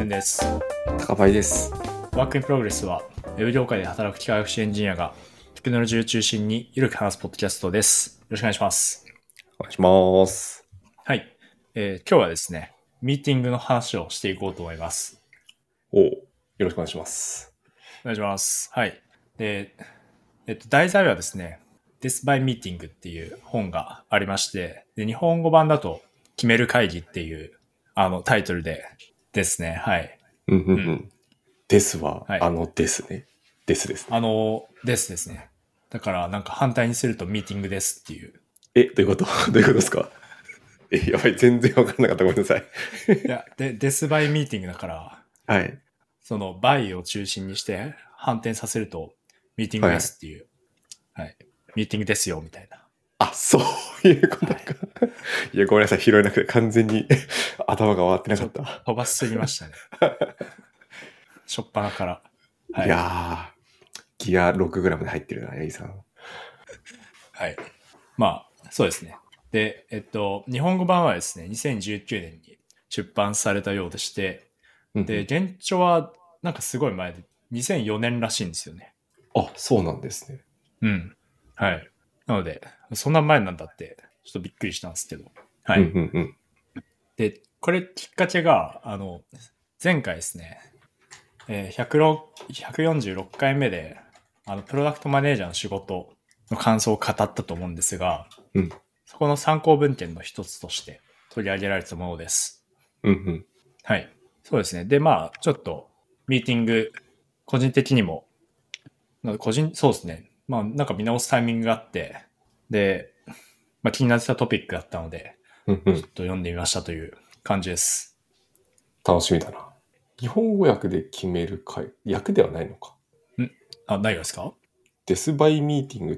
です。 高林です。 ワークインプログレスは、ウェブ業界で働く機械学習エンジニアがテクノロジーを中心にゆるく話すポッドキャストです。よろしくお願いします。 お願いします。 はい。今日はですね、ミーティングの話をしていこうと思います。 よろしくお願いします。 お願いします。はい。で、題材はですね、This by Meeting っていう本がありまして、で日本語版だと決める会議っていうタイトルでですね、はい。 ですは、 はい、 ですね。ですね。 ですね。だからなんか反対にするとミーティングですっていう。 どういうことどういうことですか？やばい、全然わかんなかった。ごめんなさい。 いや、デスバイミーティングだから、 はい。 そのバイを中心にして反転させるとミーティングはい。 ですっていう。はい。ミーティングですよ、みたいな。 あ、そういうことか。 はい。 いや、ごめんなさい。拾えなくて完全に頭が回ってなちょっとかった。 飛ばしすぎましたね。しょっぱなから。 いはい。 やー、ギア 6g で入ってるな、ヤギさん。 はい。まあ、そうですね。で、日本語版はですね、2019年に出版されたようでして、で、原著はなんかすごい前で、2004年らしいんですよね。 あ、そうなんですね。 うん。はい。なので、そんな前なんだって、ちょっとびっくりしたんですけど。はい。で、これきっかけが、前回ですね、146回目で、プロダクトマネージャーの仕事の感想を語ったと思うんですが、そこの参考文献の一つとして取り上げられたものです。はい。そうですね。で、まあ、ちょっと、ミーティング、個人的にも、そうですね。まあ、なんか見直すタイミングがあって、で、まあ、気になってたトピックだったので、ちょっと読んでみましたという感じです。 楽しみだな。日本語訳で決める会、訳ではないのか。 何がですか？ デスバイミーティングって、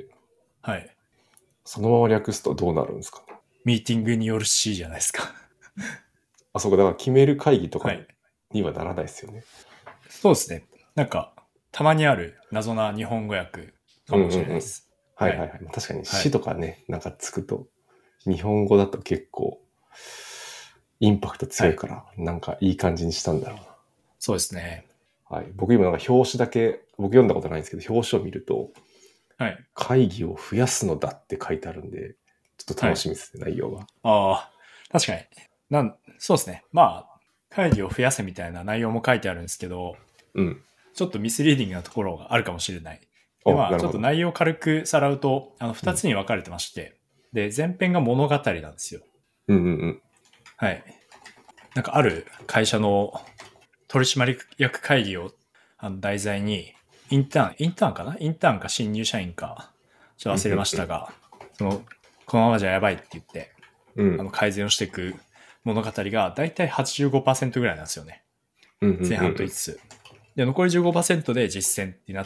はい。 そのまま略すとどうなるんですかね。 ミーティングによる C じゃないですか。 あ、そうか、だから決める会議とかはい。 にはならないですよね。 そうですね。なんか、たまにある謎な日本語訳かもしれないです。はい。 はいはいはい。確かにはい。 死とかね、なんかつくと、日本語だと結構、インパクトはい。 強いから、なんかいい感じにしたんだろうな。 そうですね。 はい。僕今なんか表紙だけ、僕読んだことないんですけど、表紙を見ると、 はい。 会議を増やすのだって書いてあるんで、ちょっとはい。 楽しみですね、内容が。 ああ、確かに。そうですね。まあ、会議を増やせみたいな内容も書いてあるんですけど、 うん。 ちょっとミスリーディングなところがあるかもしれない。で、 お、 まあ、ちょっとなるほど。 内容を軽くさらうと、二うん。 つに分かれてまして、で、前編が物語なんですよ。 うん。 はい。なんかある会社の取締役会議を題材に、インターンか新入社員か、ちょっと忘れましたが、このままじゃやばいって言って、改善をしていく物語がだいたい85%ぐらいなんですよね。前半と言いつつ。で、残り15%で実践になって、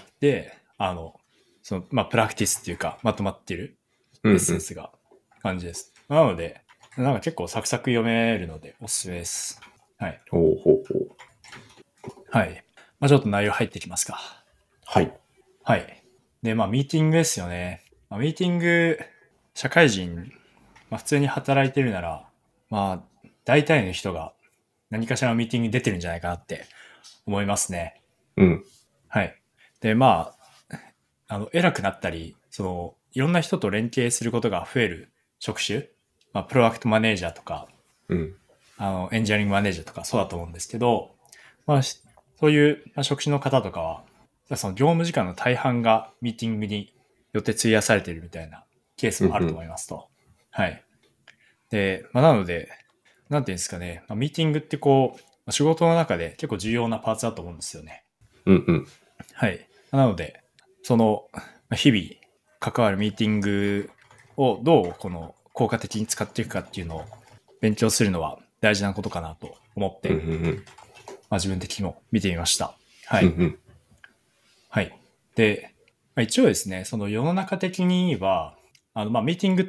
まあ、プラクティスっていうか、まとまっているエッセンスが感じです。なので、なんか結構サクサク読めるのでおすすめです。はい。 ほうほうほう。 はい。まあ、ちょっと内容入ってきますか。 はい。 はい。で、まあ、ミーティングですよね。まあ、ミーティング、社会人、まあ、普通に働いてるなら、まあ、大体の人が何かしらのミーティングに出てるんじゃないかなって思いますね。はい。で、まあ、偉くなったり、いろんな人と連携することが増える職種、まあ、プロダクトマネージャーとか、エンジニアリングマネージャーとかそうだと思うんですけど、まあ、そういう、まあ、職種の方とかは、その業務時間の大半がミーティングによって費やされているみたいなケースもあると思いますと。はい。で、まあ、なので、なんていうんですかね、まあ、ミーティングってこう、仕事の中で結構重要なパーツだと思うんですよね。はい。なので、日々関わるミーティングをどう効果的に使っていくかっていうのを勉強するのは大事なことかなと思って、まあ、自分的にも見てみました。はい。はい。で、まあ、一応ですね、その世の中的には、まあ、ミーティングって、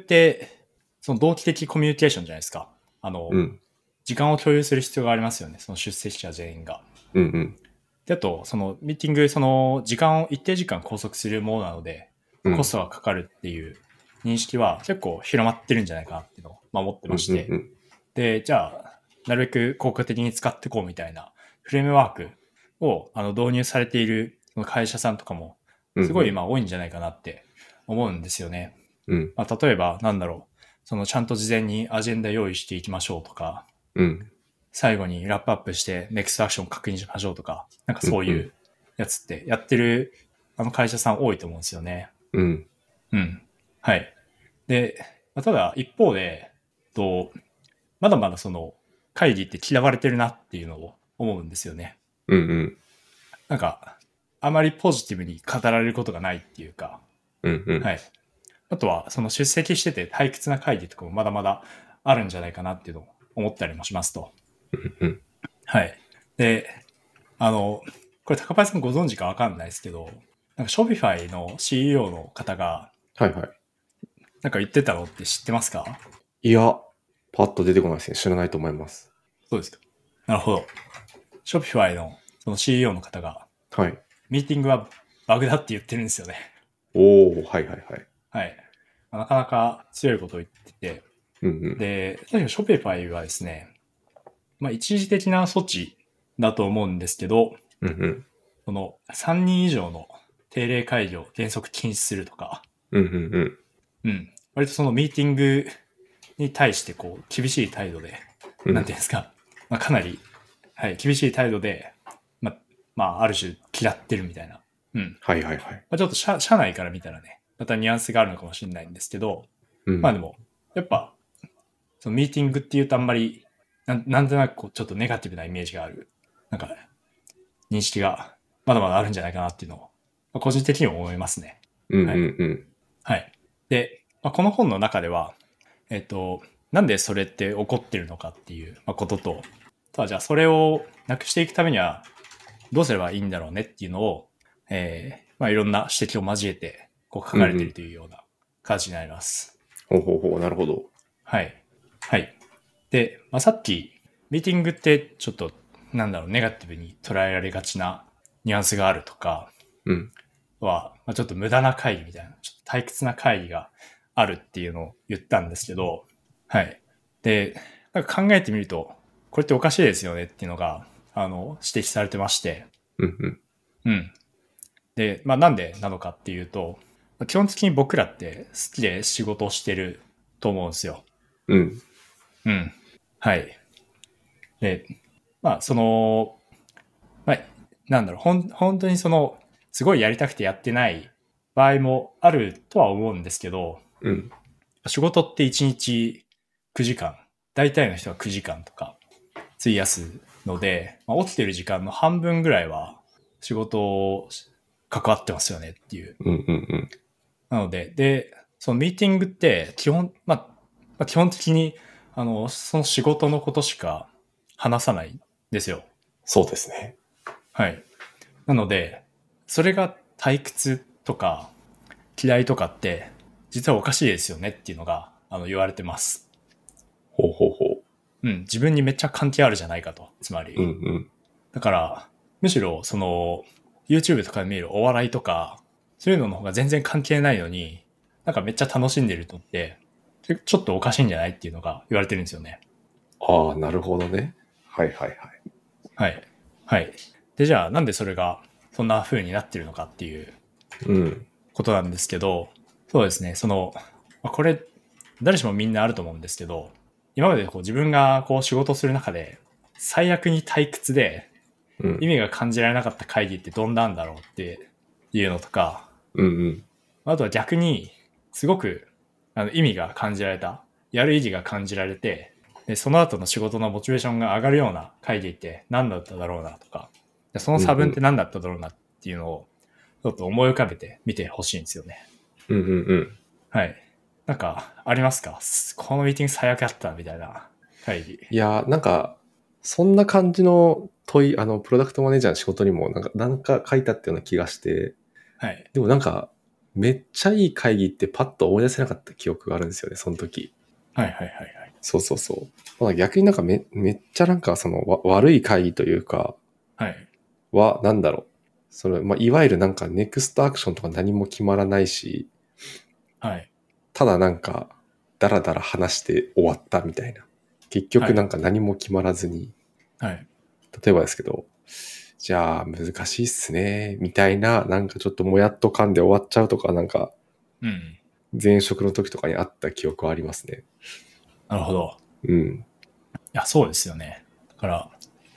その同期的コミュニケーションじゃないですか。時間を共有する必要がありますよね。その出席者全員が。で、あと、そのミーティング、一定時間拘束するものなので、コストがかかるっていう認識は結構広まってるんじゃないかなっていうのを、まあ、思ってまして。で、じゃあ、なるべく効果的に使っていこうみたいなフレームワークを導入されているその会社さんとかも、すごい今多いんじゃないかなって思うんですよね。 うん。 まあ、例えば、なんだろう。そのちゃんと事前にアジェンダ用意していきましょうとか、 うん。 最後にラップアップしてネクストアクション確認しましょうとか、なんかうん。 そういうやつってやってる会社さん多いと思うんですよね。 うん。 うん。はい。で、まあただ一方で、まだまだその会議って嫌われてるなっていうのを思うんですよね。 うん。 なんか、あまりポジティブに語られることがないっていうか、 うん。うん。 はい。あとは、その出席してて退屈な会議とかもまだまだあるんじゃないかなっていうのを思ったりもしますと。 うん。 はい。で、これ高林さんご存知かわかんないですけど、なんか Shopify の CEO の方が、 はいはい。 なんか言ってたのって知ってますか？ いや、パッと出てこないですね。知らないと思います。 そうですか。なるほど。Shopify のその CEO の方が、 はい。 ミーティングはバグだって言ってるんですよね。 おー、はいはいはい。 はい。なかなか強いことを言ってて、 うんうん。 で、確かに Shopify はですね、まあ一時的な措置だと思うんですけど、 うんうん。 その3人以上の定例会議を原則禁止するとか、 うんうんうん。 うん。割とそのミーティングに対してこう厳しい態度で、 うんなんていうんですか、まあ、かなり、はい、厳しい態度で、まあ、ある種嫌ってるみたいな。うん。 はいはいはい。 まあ、ちょっと社内から見たらね、またニュアンスがあるのかもしれないんですけど、 うん。 まあでも、やっぱ、そのミーティングっていうとあんまり、なんとなくこうちょっとネガティブなイメージがある、なんか、認識がまだまだあるんじゃないかなっていうのを、まあ個人的にも思いますね。 うんうんはい。 うん。 はい。で、まあ、この本の中では、えっと、なんでそれって起こってるのかっていうことと、ただじゃあそれをなくしていくためにはどうすればいいんだろうねっていうのを、まあいろんな指摘を交えてこう書かれているというような形になります。 ほうほうほう、なるほど。 はい。はい。で、まあ、さっき、ミーティングってちょっと、なんだろう、ネガティブに捉えられがちなニュアンスがあるとかうん。 は、まあ、ちょっと無駄な会議みたいな、ちょっと退屈な会議があるっていうのを言ったんですけど、はい。で、なんか考えてみると、これっておかしいですよねっていうのが、指摘されてまして、 うんうん。 うん。で、まあなんでなのかっていうと、基本的に僕らって好きで仕事をしてると思うんですよ。 うん。 うん。はい。で、まあまあ、なんだろう、本当にすごいやりたくてやってない場合もあるとは思うんですけど、 うん。 仕事って1日9時間、大体の人は9時間とか費やすので、まあ、起きてる時間の半分ぐらいは仕事を関わってますよねっていう。 うんうんうん。 なので、そのミーティングって基本的に、その仕事のことしか話さないんですよ。 そうですね。 はい。なので、それが退屈とか嫌いとかって、実はおかしいですよねっていうのが、言われてます。 ほうほうほうん、自分にめっちゃ関係あるじゃないかと。つまり。 う。うんうん。 だから、むしろ、YouTube とかで見るお笑いとか、そういうのの方が全然関係ないのに、なんかめっちゃ楽しんでるのって、ちょっとおかしいんじゃないっていうのが言われてるんですよね。 ああ、なるほどね。はいはいはい。 はい。はい。で、じゃあ、なんでそれがそんな風になってるのかっていううん。 ことなんですけど、そうですね、これ、誰しもみんなあると思うんですけど、今までこう自分がこう仕事する中で、最悪に退屈でうん。 意味が感じられなかった会議ってどんなんだろうっていうのとか、 うんうん。 あとは逆に、すごく意味が感じられた、やる意義が感じられて、で、その後の仕事のモチベーションが上がるような会議って何だっただろうなとか、その差分って何だっただろうなっていうのを、ちょっと思い浮かべてみてほしいんですよね。 うんうんうん。 はい。なんか、ありますか？このミーティング最悪だったみたいな会議。 いやー、なんか、そんな感じの問い、プロダクトマネージャーの仕事にもなんか書いてあったような気がして、 はい。 でもなんか、めっちゃいい会議ってパッと思い出せなかった記憶があるんですよね、その時。 はいはいはいはい。 そうそうそう。まあ、逆になんかめっちゃなんか悪い会議というか、 はい。 なんだろう。まあ、いわゆるなんかネクストアクションとか何も決まらないし、 はい。 ただなんか、だらだら話して終わったみたいな。結はい。 局なんか何も決まらずに、 はい。 例えばですけど、 じゃあ難しいっすね、みたいな、なんかちょっともやっと感で終わっちゃうとか、なんかうん。 前職の時とかにあった記憶はありますね。 なるほど。 うん。 いや、そうですよね。だから、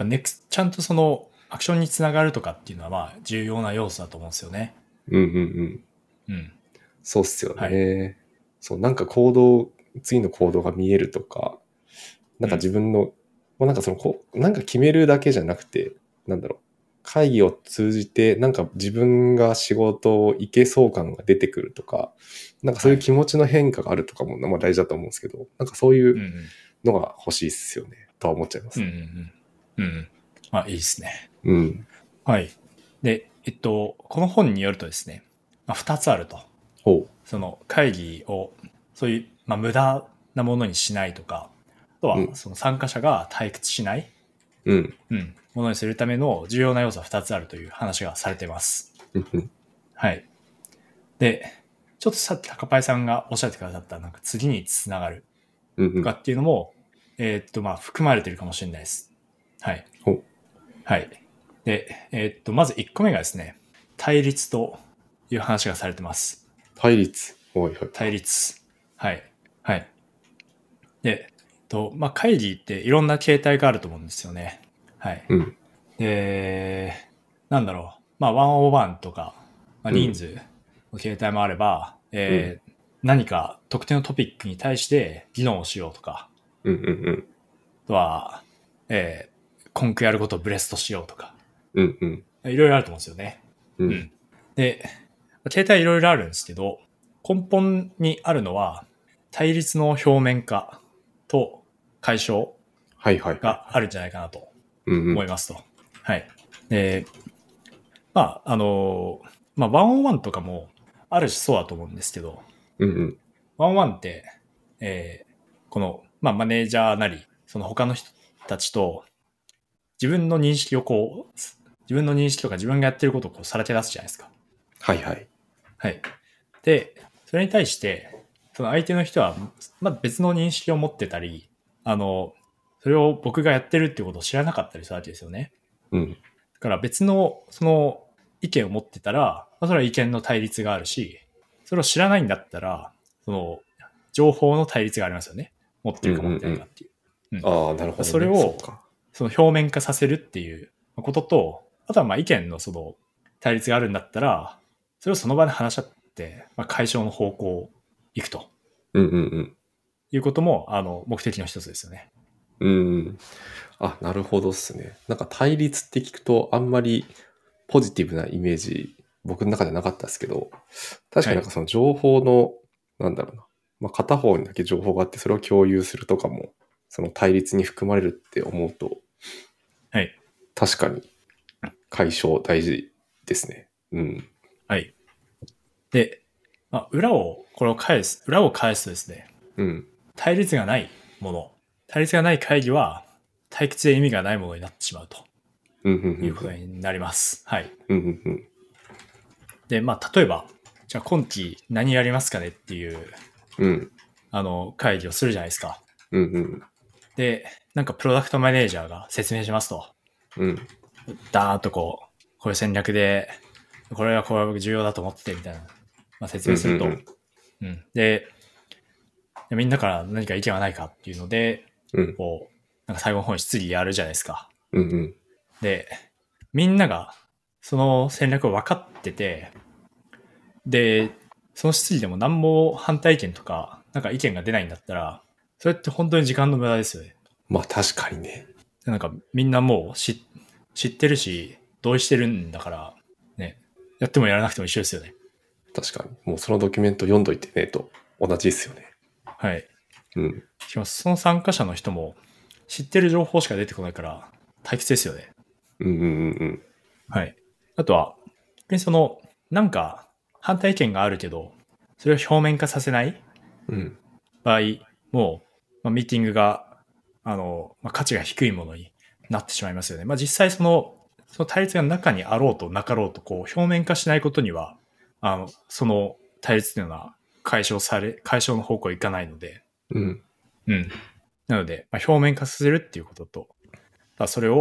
ちゃんとそのアクションにつながるとかっていうのはまあ重要な要素だと思うんですよね。 うんうんうん。 うん。 そうっすよはい。 ね。そう、なんか次の行動が見えるとか、なんかうん。 自分の、なんかなんか決めるだけじゃなくて、なんだろう。会議を通じて、なんか自分が仕事をいけそう感が出てくるとか、なんかそういうはい。 気持ちの変化があるとかも、まあ大事だと思うんですけど、なんかそういううんうん。 のが欲しいっすよね、とは思っちゃいまうんうす。 んうん。うん。まあいいですね。 うん。 はい。で、この本によるとですね、まあ、2つあると。 ほその会議を、そういう、まあ、無駄なものにしないとか、あとう。うはん。 その参加者が退屈しない、 うん。 うん、ものにするための重要な要素は2つあるという話がされています。 うん。うん。 はい。で、ちょっとさっき高パイさんがおっしゃってくださったなんか次につながるうん。 とかっていうのも、まあ含まれてるかもしれないです。はい。 ほう。 はい。で、まず1個目がですね、対立という話がされてます。 対立。はいはい。 対立。はい。はい。で、まあ、会議っていろんな形態があると思うんですよね。はい。 うん。 で、なんだろう。まあ、ワンオーワンとか、まあ、 うん。 人数の形態もあれば、 うん。 何か特定のトピックに対して議論をしようとか、 うん。うん。 あとは、根拠やることをブレストしようとか、 うん。うん。 いろいろあると思うんですよね。 うん。 うん。で、形態いろいろあるんですけど、根本にあるのは、対立の表面化と解消はいはいはいはい。 があるんじゃないかなとうんうん。 思いますと。はい。で、まあ、まあ、ワンオンワンとかもある種そうだと思うんですけど、 うんうん。 ワンオンワンって、この、まあ、マネージャーなり、その他の人たちと自分の認識を自分の認識とか自分がやってることをこうさらけ出すじゃないですか。 はいはい。 はい。で、それに対して、その相手の人は、まあ、別の認識を持ってたり、それを僕がやってるっていうことを知らなかったりするわけですよね。 うん。 だから別の、その意見を持ってたら、まあ、それは意見の対立があるし、それを知らないんだったら、その、情報の対立がありますよね。持ってうんうるか持ってないかんっていう。うん。 ああ、なるほどね。そっそれを、 か。 その表面化させるっていうことと、あとはまあ意見のその対立があるんだったら、それをその場で話し合って、まあ、解消の方向を行くとうんうんいうことも、目的の一つですよね。 うん。うん。あ、なるほどっすね。なんか対立って聞くとあんまりポジティブなイメージ、僕の中ではなかったですけど、確かはい。 になんかその情報の、なんだろうな。まあ、片方にだけ情報があってそれを共有するとかも、その対立に含まれるって思うと、 はい。 確かに解消大事ですね。うん。 はい。で、まあ、裏を返すとですね、 うん。 対立がないもの、対立がない会議は、退屈で意味がないものになってしまうとうん、うん、ういうことん。 になります。はい。 うん、うん、うん。 で、まあ、例えば、じゃあ今期何やりますかねっていう、 うん、 会議をするじゃないですか。 うん、うん。 で、なんかプロダクトマネージャーが説明しますと。 うん、 ダーッとこう、こういう戦略で、これは重要だと思ってて、みたいな、まあ、説うん、う明すると。 ん。 うん。で、みんなから何か意見はないかっていうので、 うん、 こう、なんか最後の方に質疑やるじゃないですか。 うん、うん。 で、みんながその戦略を分かってて、で、その質疑でも何も反対意見とか、なんか意見が出ないんだったら、それって本当に時間の無駄ですよね。 まあ確かにね。 なんかみんなもう知ってるし、同意してるんだから、ね、やってもやらなくても一緒ですよね。 確かに。もうそのドキュメント読んどいてねと同じですよね。 はい。 うん。 しかもその参加者の人も知ってる情報しか出てこないから、退屈ですよね。 うんうんうんはい。あとは、逆にその、なんか反対意見があるけど、それを表面化させないうん。うん。 場合も、まあ、ミーティングが、まあ、価値が低いものになってしまいますよね。まあ、実際その対立が中にあろうとなかろうと、こう、表面化しないことには、その対立というのは解消の方向いかないので、 うん。 うん。なので、まあ、表面化させるっていうことと、それを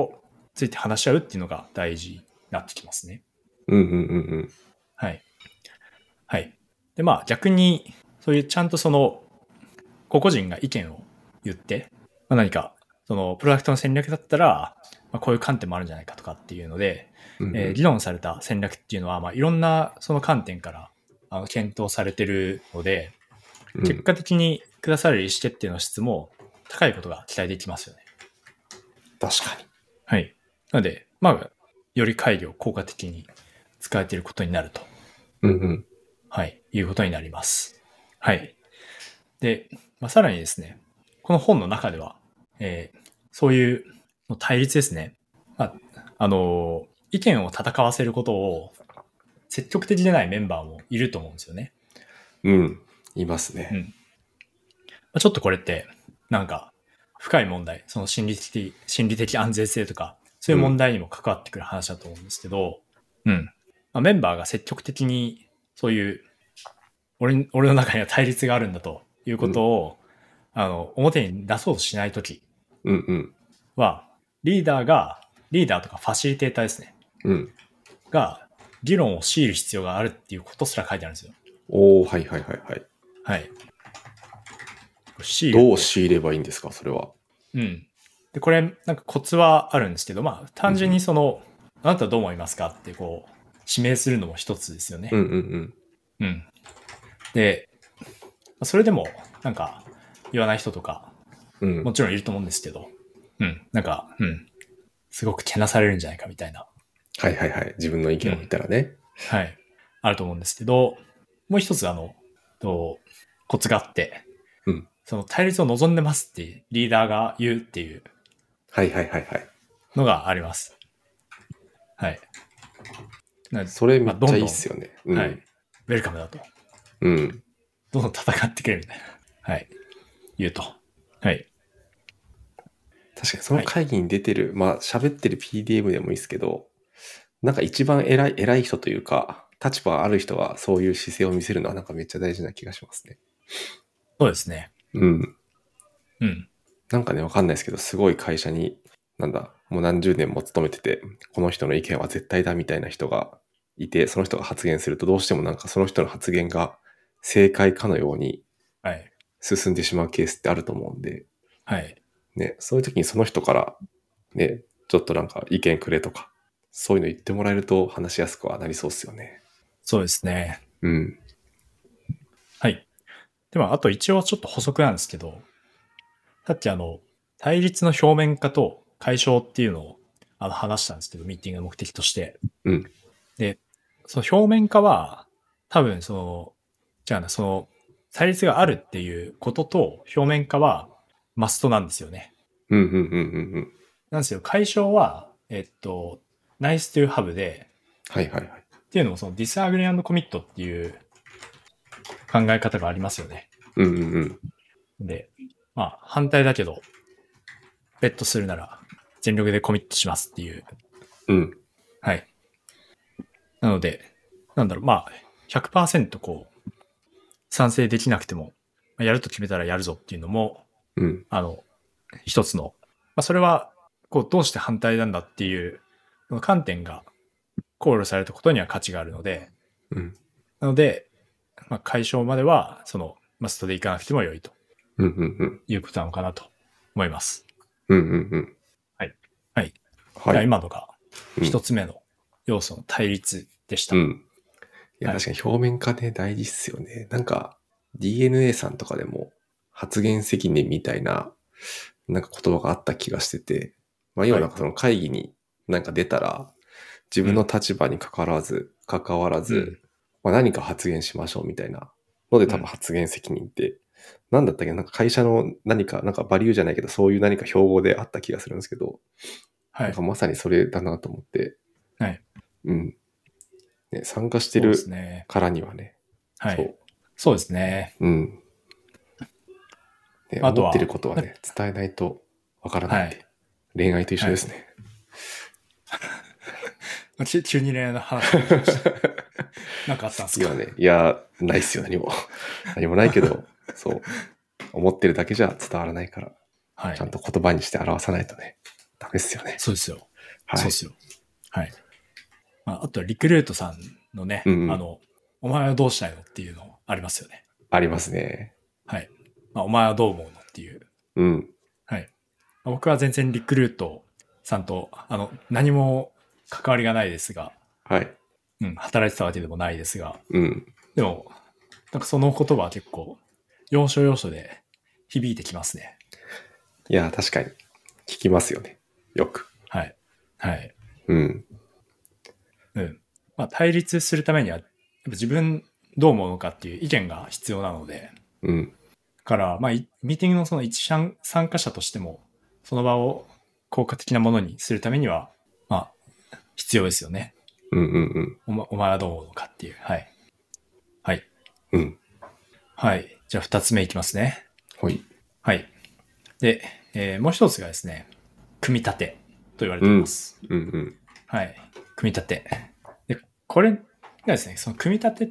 ついて話し合うっていうのが大事になってきますね。 うんうんうんうん。 はい。はい。で、まあ逆に、そういうちゃんとその、個々人が意見を言って、まあ、何か、そのプロダクトの戦略だったら、まあ、こういう観点もあるんじゃないかとかっていうので、 うんうん。 議論された戦略っていうのは、まあ、いろんなその観点から検討されてるので、結うん。 果的に下される意思決定の質も高いことが期待できますよね。 確かに。 はい。なので、まあ、より会議を効果的に使えていることになると、 うんうん。 はい、いうことになります。はい。で、まあ、さらにですね、この本の中では、そういう対立ですね。まあ、意見を戦わせることを積極的でないメンバーもいると思うんですよね。 うん。いますね。 うん。まあ、ちょっとこれって、なんか、深い問題、その心理的安全性とか、そういう問うん。 題にも関わってくる話だと思うんですけど、うん。まあ、メンバーが積極的に、そういう、俺の中には対立があるんだといううん。 ことを、表に出そうとしないときうんうん。 は、リーダーとかファシリテーターですね。 うん。 が、議論を強いる必要があるっていうことすら書いてあるんですよ。 おー、はいはいはいはい。 はい。強いるっどうて。 仕入ればいいんですか、それは。 うん。で、これ、なんかコツはあるんですけど、まあ、単純にうんその、あなたはどう思いますかってこう、指名するのも一つですよね。 うん。うんうんうん。で、それでも、なんか、言わない人とか、 うん。うん。 もちろんいると思うんですけど、うん。なんか、うん。すごくけなされるんじゃないかみたいな。 はいはいはい。自分の意見を言っうん。 たらね。 はい。あると思うんですけど、もう一つコツがあって、 うん。 その対立を望んでますってリーダーが言うっていうはいはいはいはい。 のがあります。はい。 それめまあ、 っちゃいいどんどん、 っすよね。うはい。 ん。 ウェルカムだと。 うん。 どんどん戦ってくれみたいな。はい。言うと。はい。 確かにそのはい。 会議に出てる、まあ喋ってる PDM でもいいですけど、なんか一番偉い人というか、立場ある人がそういう姿勢を見せるのはなんかめっちゃ大事な気がしますね。 そうですね。 うん。 うん。 なんかね、わかんないですけど、すごい会社に、なんだ、もう何十年も勤めてて、この人の意見は絶対だみたいな人がいて、その人が発言するとどうしてもなんかその人の発言が正解かのようにはい。 進んでしまうケースってあると思うんで、 はい。 ね、そういう時にその人からね、ちょっとなんか意見くれとか、そういうの言ってもらえると話しやすくはなりそうですよね。 そうですね。 うん。 はい。では、あと一応ちょっと補足なんですけど、さっき対立の表面化と解消っていうのを話したんですけど、ミーティングの目的として。 うん。 で、その表面化は、多分その、じゃあな、その、対立があるっていうことと表面化はマストなんですよね。 うん、うん、うん、うん。うん。 なんですよ。解消は、nice to have で、 はいはいはい。 っていうのもその disagree and commit っていう考え方がありますよね。 うんうんうん。 で、まあ、反対だけど、ベットするなら全力でコミットしますっていう。 うん。 はい。なので、なんだろう、まあ、100%こう、賛成できなくても、やると決めたらやるぞっていうのも、 うん。 一つの、まあ、それは、こう、どうして反対なんだっていう、観点が考慮されたことには価値があるので、 うん。 なので、まあ、解消までは、マストでいかなくても良いとうんうんうん。 いうことなのかなと思います。 うんうんうん。 はい。はい。 はい。 じゃあ今のがうん。 一つ目の要素の対立でした。 うん。いや、 はい。 確かに表面化ね、大事っすよね。なんか、DNA さんとかでも発言責任みたいな、なんか言葉があった気がしてて、まあ要はい。 はなんかその会議になんか出たら、自分のうん。 立場に関わらず、 うん。 まあ何か発言しましょうみたいなので多分うん。 発言責任って、なんだったっけなんか会社の何か、なんかバリューじゃないけど、そういう何か標語であった気がするんですけど、 はい。 なんかまさにそれだなと思って、 はい。 うん。ね、参加してそうでするね。 からにはね、 はい。 そそうですね。 う、うん。ね、思ってるあとは、 ことはね、伝えないとわからないはい。 んで、恋愛と一緒はい。 ですね。 急に恋愛の話になっちゃいました。なんかあったんですか？ 今ね、いや、ないっすよ、何も。何もないけど、そう、思ってるだけじゃ伝わらないから、 はい。 ちゃんと言葉にして表さないとね、ダメっすよね。 そうですよ。 はい。 そうっすよ。はい。あとはリクルートさんのね、 うんうん。 お前はどうしたいのっていうのありますよね。 ありますね。 はい。お前はどう思うのっていう。 うん。 はい。僕は全然リクルートさんと、何も関わりがないですが、 はい。 働いてたわけでもないですが、 うん。 でも、なんかその言葉は結構、要所要所で響いてきますね。 いや、確かに。聞きますよね。よく。 はい。はい。 うん。 うん。対立するためには、やっぱ自分どう思うのかっていう意見が必要なので、 うん。 だから、ミーティングのその一参加者としても、その場を効果的なものにするためには、必要ですよね。 うんうんうん。 お前はどう思うのかっていう。はい。はい。 うん。 はい。じゃあ二つ目いきますね。 ほい。 はい。で、もう一つがですね、組み立てと言われうん。 ています。 うんうん。 はい。組み立て。で、これがですね、その組み立てって、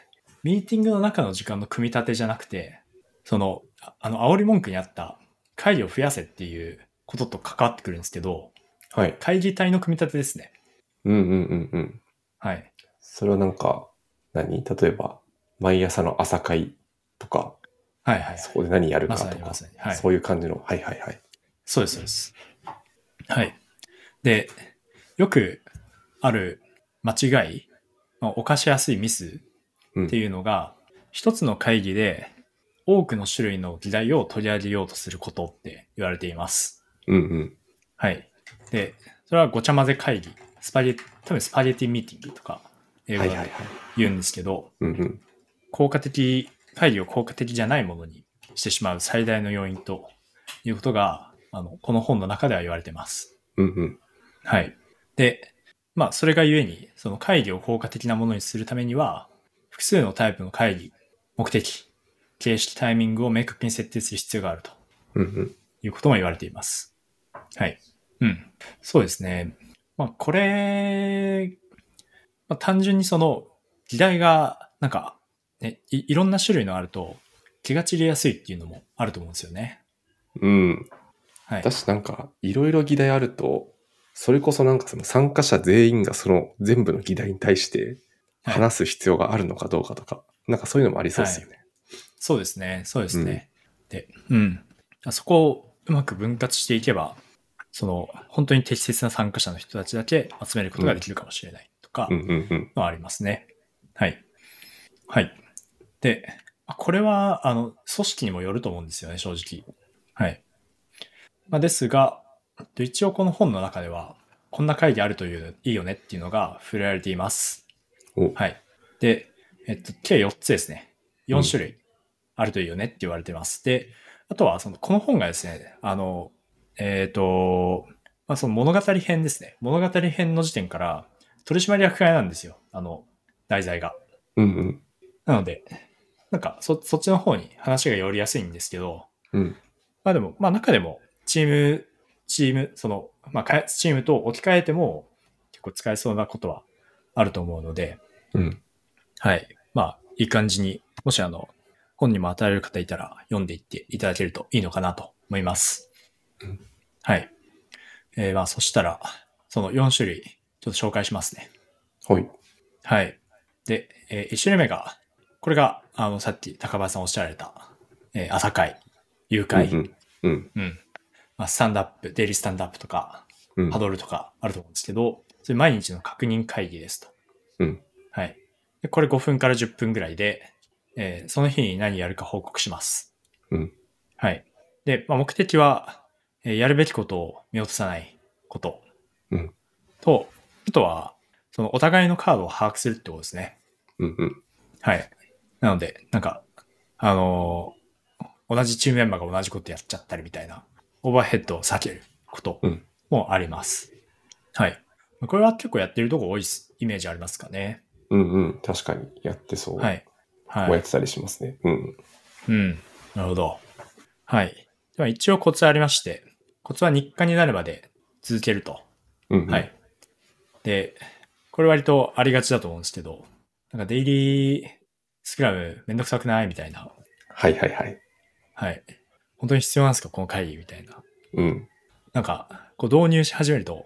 ミーティングの中の時間の組み立てじゃなくて、煽り文句にあった会議を増やせっていうことと関わってくるんですけど、 はい。 会議体の組み立てですね。 うんうんうんうん。 はい。 それはなんか、例えば、毎朝の朝会とか、 はいはいはい。 そこで何やるまかとか、 さにまさに。はい。 そういう感じの。はいはいはい。 そうです、そうです。はい。で、よくある間違い、犯しやすいミスってうん。 いうのが、一つの会議で多くの種類の議題を取り上げようとすることって言われています。 うんうん。 はい。で、それはごちゃ混ぜ会議、多分スパゲティミーティングとか英語だとはいはいはい。 言うんですけど、 うんうん。 会議を効果的じゃないものにしてしまう最大の要因ということが、この本の中では言われています。 うんうん。 はい。で、それがゆえに、その会議を効果的なものにするためには、複数のタイプの会議、目的、形式、タイミングを明確に設定する必要があるとうんうん。 いうことも言われています。はい。うん。そうですね。これ、単純にその、議題が、なんか、ね、いろんな種類のあると、気が散りやすいっていうのもあると思うんですよね。 うん。 はい。 私なんか、いろいろ議題あると、それこそなんかその参加者全員がその全部の議題に対してはい。 話す必要があるのかどうかとか、なんかそういうのもありそうではい。 すよね。 そうですね。そうでうん。 すね。で、うん。そこをうまく分割していけば、本当に適切な参加者の人たちだけ集めることがでうん。 きるかもしれないとうんか、 うんうん。 はありますね。はい。はい。で、これは、組織にもよると思うんですよね、正直。はい。ですが、一応この本の中では、こんな会議あるといういいよねっていうのが触れられています。 お、 はい。で、計4つですね。4 うん。 種類あるといいよねって言われてます。で、あとは、この本がですね、えっ、と、その物語編ですね。物語編の時点から取締役会なんですよ。題材が。 うんうん。 なので、なんかそっちの方に話が寄りやすいんですけど、 うん。 でも、中でも、チーム、チームと置き換えても、結構使えそうなことはあると思うので、 うん。 はい。いい感じに、もし本にも与える方いたら読んでいっていただけるといいのかなと思います。はい。そしたら、その4種類、ちょっと紹介しますね。 はい。 はい。で、1種類目が、これが、さっき高林さんおっしゃられた、朝会、誘拐、 うんうん。うん。 うん。スタンドアップ、デイリースタンドアップとか、 うん。 ハドルとかあると思うんですけど、それ毎日の確認会議ですと。 うん。 はい。でこれ5分から10分ぐらいで、その日に何やるか報告します。 うん。 はい。で、目的は、やるべきことを見落とさないことうん。 と、あとは、そのお互いのカードを把握するってことですね。 うん。うん。 はい。なので、なんか、あの同じチームメンバーが同じことやっちゃったりみたいな、オーバーヘッドを避けることうん。 もあります。はい。これは結構やってるとこ多いイメージありますかね。 うんうん。確かにやってそう。 はい。はい。 僕もやってたりしますね。うん。 うん。なるほど。はい。では一応コツありまして、コツは日課になるまで続けると。 うんうん。 はい。で、これ割とありがちだと思うんですけど、なんかデイリースクラムめんどくさくないみたいな。 はいはいはい。 はい。本当に必要なんですかこの会議みたいな。 うん。 なんか、導入し始めると、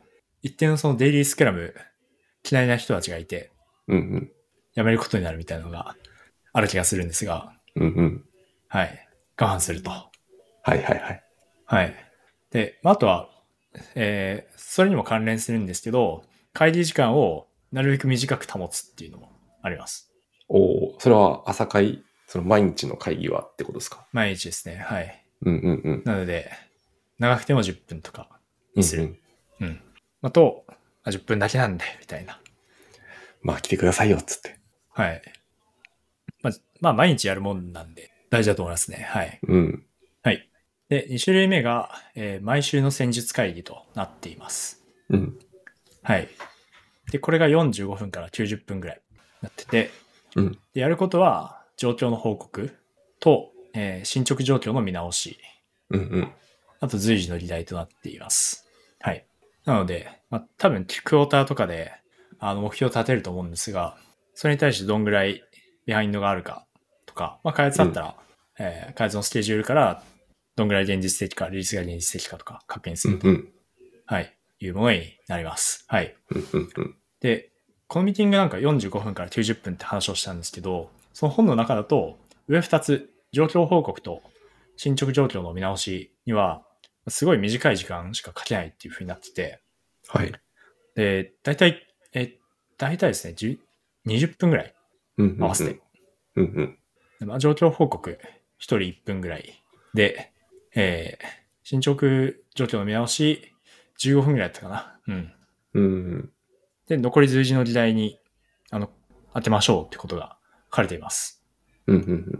一定のそのデイリースクラム嫌いな人たちがいて、 うん。 辞めることになるみたいなのがある気がするんですが、 うんうん。 はい。我慢すると。 はいはいはい。 はい。で、あとは、それにも関連するんですけど、会議時間をなるべく短く保つっていうのもあります。 おお、それは朝会、その毎日の会議はってことですか？ 毎日ですね。はい。 うんうんうん。 なので、長くても10分とかにする。 うんうん。 うん。あと、10分だけなんで、みたいな。 まあ来てくださいよ、つって。 はい。まあ、毎日やるもんなんで、大事だと思いますね。はい。 うん。 はい。で、2種類目が、毎週の戦術会議となっています。 うん。 はい。で、これが45分から90分ぐらいなってて、 うん。 で、やることは、状況の報告と、進捗状況の見直し、 うんうん。 あと随時の議題となっています。はい。なので、多分、クォーターとかで、目標を立てると思うんですが、それに対してどんぐらいビハインドがあるかとか、開発だったら、開発のスケジュールから、どんぐらい現実的か、リリースが現実的かとか確認すると、 うんうん。 はい、いうものになります。はい。 うんうんうん。 で、このミーティングなんか45分から90分って話をしたんですけど、その本の中だと、上2つ、状況報告と進捗状況の見直しには、すごい短い時間しか書けないっていう風になってて、 はい。 で、大体ですね、20分ぐらいうんうん合わせて。 うん。うんうん。 状況報告1人1分ぐらいで、進捗状況の見直し15分ぐらいだったかな。うん。 うん。 で、残り随時の議題に、当てましょうってことが書かれています。 うんうん。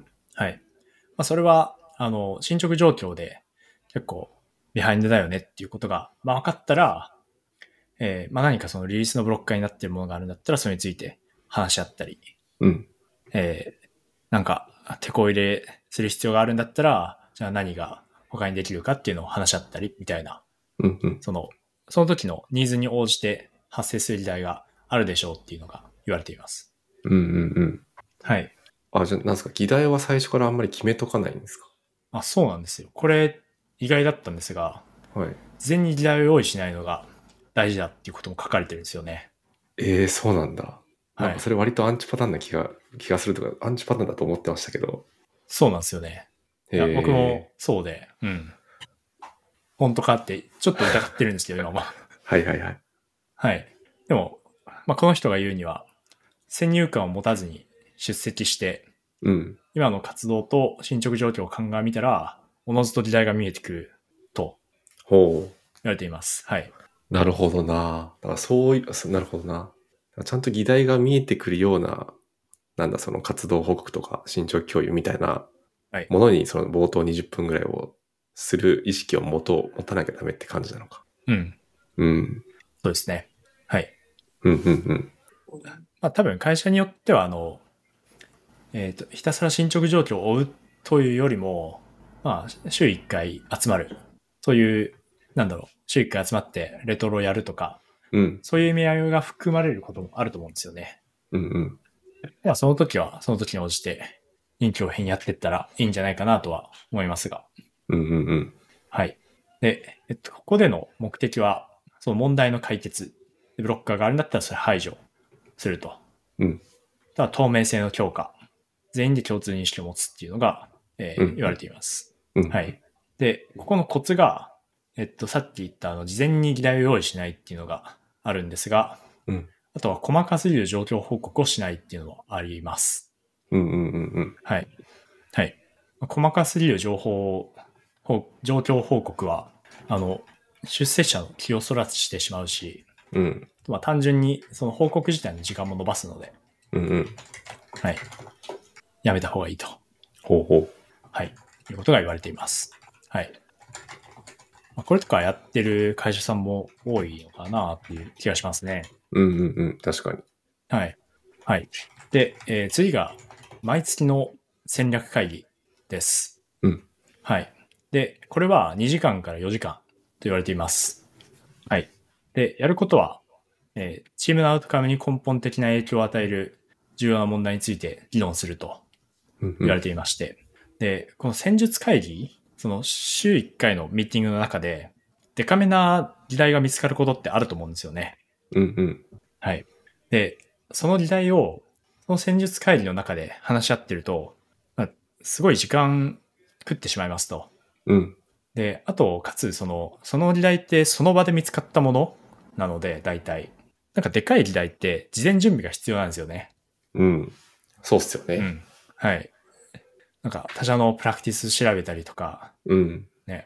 はい。それは、進捗状況で結構ビハインドだよねっていうことが、分かったら、何かそのリリースのブロッカーになっているものがあるんだったら、それについて話し合ったり、 うん。 なんか、手こ入れする必要があるんだったら、じゃあ何が他にできるかっていうのを話し合ったり、みたいな、 うんうん。 その時のニーズに応じて発生する議題があるでしょうっていうのが言われています。 うんうんうん。 はい。 あ、じゃあ、なんですか、議題は最初からあんまり決めとかないんですか？ そうなんですよ。これ、意外だったんですが、 はい。 事前に議題を用意しないのが大事だっていうことも書かれてるんですよね。 そうなんだ。なんはい。 かそれ割とアンチパターンな気がするとか、アンチパターンだと思ってましたけど。 そうなんですよね。いや、僕もへえ。 そうで、うん。本当かってちょっと疑ってるんですけど、今も。 はいはいはい。 はい。でも、この人が言うには、先入観を持たずに出席して、 うん。 今の活動と進捗状況を鑑みたら、おのずと議題が見えてくるとほ言われています。はい。 う。なるほどな。だからそういう、なるほどな。ちゃんと議題が見えてくるような、なんだ、その活動報告とか進捗共有みたいなはい。 ものに、その冒頭20分ぐらいをする意識を持たなきゃダメって感じなのか。 うん。 うん。 そうですね。はい。 うん、うん、うん。 多分会社によっては、ひたすら進捗状況を追うというよりも、週1回集まる。そういう、週1回集まってレトロをやるとか、 うん、 そういう意味合いが含まれることもあると思うんですよね。 うん、うん。 その時は、その時に応じて、臨機応変にやっていったらいいんじゃないかなとは思いますが。 うん、うん、うん。 はい。で、ここでの目的は、その問題の解決。ブロッカーがあるんだったらそれ排除すると。 うん、 ただ透明性の強化。全員で共通認識を持つっていうのが、 うん、 言われています。 うん。 はい。で、ここのコツが、さっき言った事前に議題を用意しないっていうのがあるんですが、 うん、 あとは細かすぎる状況報告をしないっていうのもあります。 うん、うん、うん。 はい。はい。細かすぎる状況報告は、出席者の気をそらしてしまうし、 うん、 単純にその報告自体の時間も伸ばすので、 うん、うん。 はい。やめた方がいいと。 ほうほう。 はい。いうことが言われています。はい。これとかやってる会社さんも多いのかなっていう気がしますね。 うん、うん、うん。確かに。 はい。はい。で、次が、毎月の戦略会議です。 うん、 はい。で、これは2時間から4時間と言われています。はい。で、やることは、チームのアウトカムに根本的な影響を与える重要な問題について議論するとうん、うん。 言われていまして、で、この戦術会議、その週1回のミーティングの中で、 デカめな議題が見つかることってあると思うんですよね。 うんうん。 はい。で、その議題を、その戦術会議の中で話し合ってると、まあ、すごい時間食ってしまいますと。 うん。 で、あと、かつ、その議題ってその場で見つかったものなので、大体。なんかでかい議題って事前準備が必要なんですよね。 うん。そうっすよね。 うん。はい。なんか他社のプラクティス調べたりとか、 うん。 ね、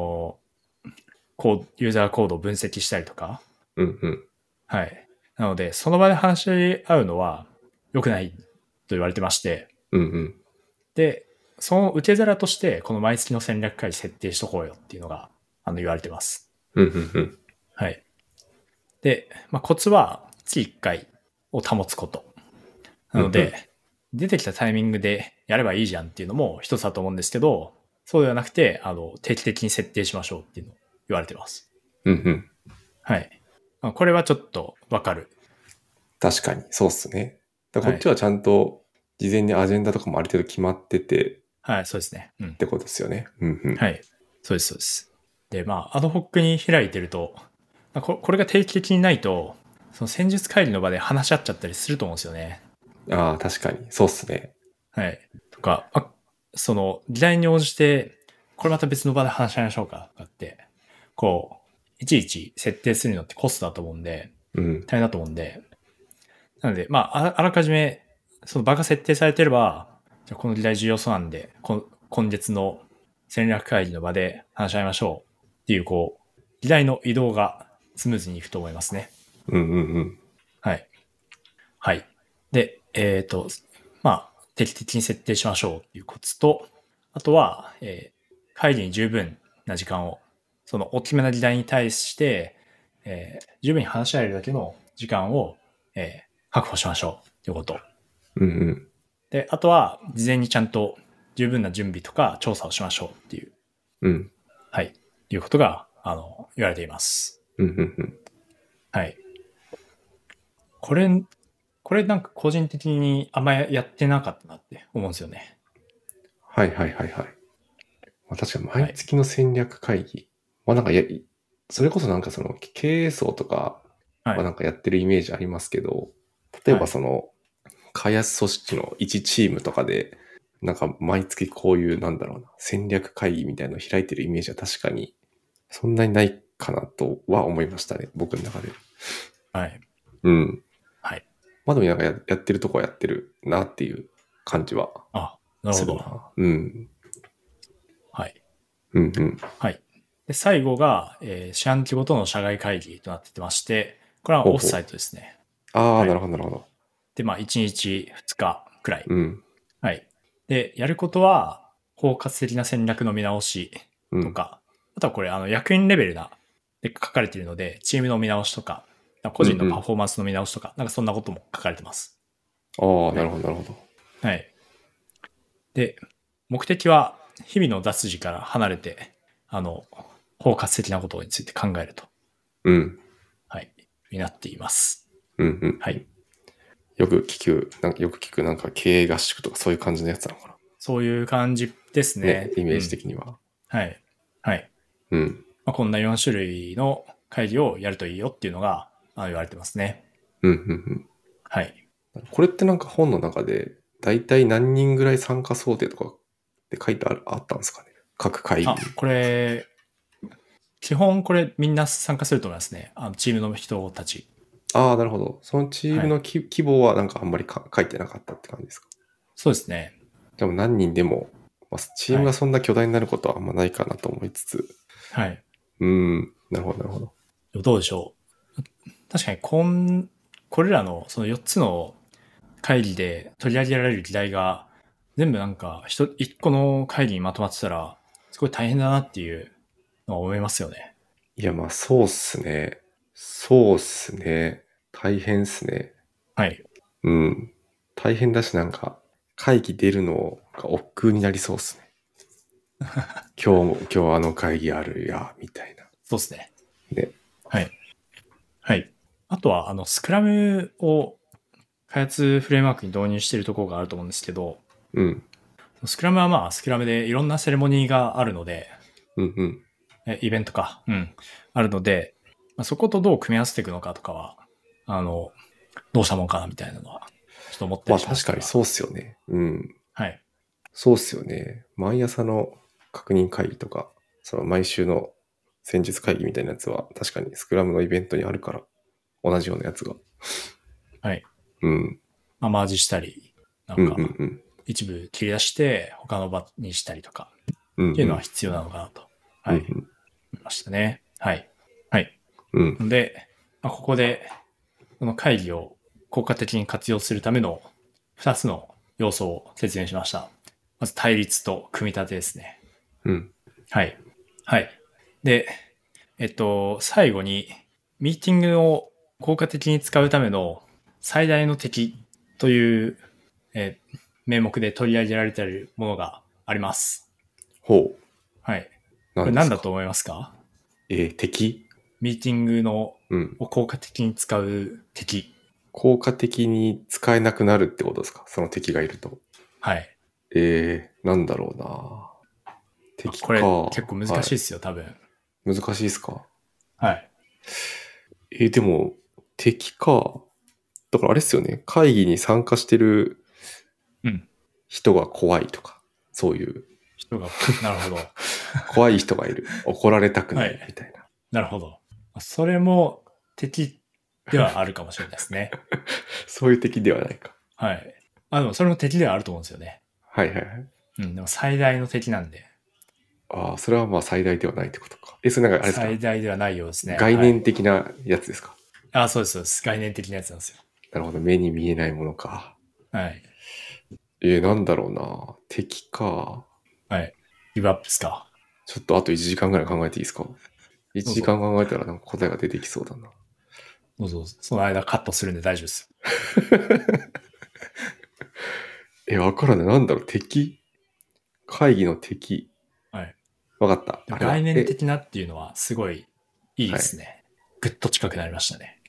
ユーザーコードを分析したりとか。 うんうん。 はい。なので、その場で話し合うのは良くないと言われてまして、 うんうん。 で、その受け皿として、この毎月の戦略会議設定しとこうよっていうのが、言われてます。 うんうんうん。 はい。で、コツは月1回を保つこと。なので、出てきたタイミングでやればいいじゃんっていうのも一つだと思うんですけど、そうではなくて、定期的に設定しましょうっていうのを言われてます。 うんうん。 はい。これはちょっとわかる。 確かに、そうっすね。だからはい。 こっちはちゃんと事前にアジェンダとかもある程度決まっててはい、そうですね。うん。 ってことですよね。うんうん。 はい。そうです、そうです。で、アドホックに開いてると、これが定期的にないと、その戦術会議の場で話し合っちゃったりすると思うんですよね。 ああ、確かに、そうっすね。 はい。とか、その、議題に応じて、これまた別の場で話し合いましょうか、とかって、いちいち設定するのってコストだと思うんで、 うん。 大変だと思うんで、なので、あらかじめ、その場が設定されてれば、じゃあこの議題重要そうなんで、今月の戦略会議の場で話し合いましょうっていう、議題の移動がスムーズにいくと思いますね。 うんうんうん。 はい。はい。で、定期的に設定しましょうっていうコツと、あとは、会議に十分な時間を、その大きめな議題に対して、十分に話し合えるだけの時間を、確保しましょうということ。 うんうん。 で、あとは、事前にちゃんと十分な準備とか調査をしましょうっていう、 うん。 はい、いうことが、言われています。 うんうんうん。 はい。これ、これなんか個人的にあんまやってなかったなって思うんですよね。 はいはいはいはい。まあ、確かにはい。 毎月の戦略会議。まあなんかそれこそなんかその経営層とかはい。 はなんかやってるイメージありますけど、例えはい。 ばその開発組織の一チームとかで、なんか毎月こういうなんだろうな、戦略会議みたいなのを開いてるイメージは確かにそんなにないかなとは思いましたね、僕の中で。 はい。 うん。 はい。 まあでもなんかやってるとこはやってるなっていう感じはあ、なるほど。 するな。うん。 はい。 うんうん。 はい。で、最後が、四半期ごとの社外会議となってまして、これはほうほう。 オフサイトですね。 ああ、 はい。 なるほどなるほど。 で、1日2日くらい。 うん。 はい。で、やることは、包括的な戦略の見直しうん。 とか、あとはこれ、役員レベルで書かれているので、チームの見直しとか、個人のパうんうん。 フォーマンスの見直しとか、なんかそんなことも書かれてます。 ああ、 はい。 なるほどなるほど。 はい。で、目的は、日々の雑事から離れて、包括的なことについて考えると、 うん。 はい、になっています。 うんうんはい。 うん。よく聞くなんか経営合宿とかそういう感じのやつなのかな。 そういう感じですね、 ね。 イメージうん。 的には。 はい。はい。 うん。 こんな4種類の会議をやるといいよっていうのが言われてますね。 うんうんはい。 うん。これってなんか本の中で、だいたい何人ぐらい参加想定とかって書いてあったんですかね。各会議に。 これ、基本これみんな参加すると思いますね。チームの人たち。 ああ、なるほど。そのチーはい。 ムの規模はなんかあんまり書いてなかったって感じですか。 そうですね。 でも何人でも、まあ、チームはい。 がそんな巨大になることはあんまないかなと思いつつ。 はい。 うーん、なるほど、なるほど。 どうでしょう。確かにこれらのその4つの会議で取り上げられる議題が全部なんか一個の会議にまとまってたらすごい大変だなっていうのは思いますよね。 いや、まあ、そうっすね。そうっすね。大変っすね。 はい。 うん。大変だし、なんか、会議出るのが億劫になりそうっすね。今日あの会議あるや、みたいな。 そうですね。 ね。 はい。はい。あとは、スクラムを開発フレームワークに導入しているところがあると思うんですけど、 うん。 スクラムはスクラムでいろんなセレモニーがあるので、 うんうん。 イベントか。うん。あるので、まあ、そことどう組み合わせていくのかとかは、どうしたもんかなみたいなのは、ちょっと思ったまありしますが。 確かにそうっすよね。うん。 はい。 そうっすよね。毎朝の確認会議とか、その毎週の戦術会議みたいなやつは確かにスクラムのイベントにあるから、同じようなやつが。 はい。 うん。 まあ、マージしたり、なんうんうか、 ん一部切り出して他の場にしたりとか、 うん。うんっていうのはうん。 必要なのかなと、はい、 うん思いましたね。はい。はい。 うん。うん。 で、まあ、ここで、この会議を効果的に活用するための2つの要素を説明しました。まず対立と組み立てですね。 うん。 はい。はい。で、最後に、ミーティングを効果的に使うための最大の敵という、名目で取り上げられているものがあります。 ほう。 はい。これ何ですか？ 何だと思いますか？ 敵？ ミーティングのうん。 を効果的に使う敵。 効果的に使えなくなるってことですか？その敵がいると。 はい。 なんだろうな。敵か。 これ結構難はい。 しいですよ、多分。 難しいですか？ はい。 でも、敵か。だからあれっすよね。会議に参加してるうん。 人が怖いとか、そういう人が、なるほど。 怖い人がいる。怒られたくなはい。 いみたいな。 なるほど。それも敵ではあるかもしれないですね。 そういう敵ではないか。 はい。でもそれも敵ではあると思うんですよね。 はいはいはい。 うん、でも最大の敵なんで、 ああ、それはまあ最大ではないってことか。それなんかあれですか？ 最大ではないようですね。 概はい。 念的なやつですか？ そうです、そうです。概念的なやつなんですよ。 なるほど。目に見えないものか。 はい。 なんだろうな。敵か。 はい。ギブアップですか？ ちょっとあと1時間ぐらい考えていいですか？ ど 1 うぞ。 時間考えたらなんか答えが出てきそうだな。 どうぞ。その間カットするんで大丈夫です。 わからない。なんだろう。敵？会議の敵。 はい。 わかった。 でもあれだ。 概念的なっていうのはすごいいいではい。 すね。ぐっと近くなりましたね。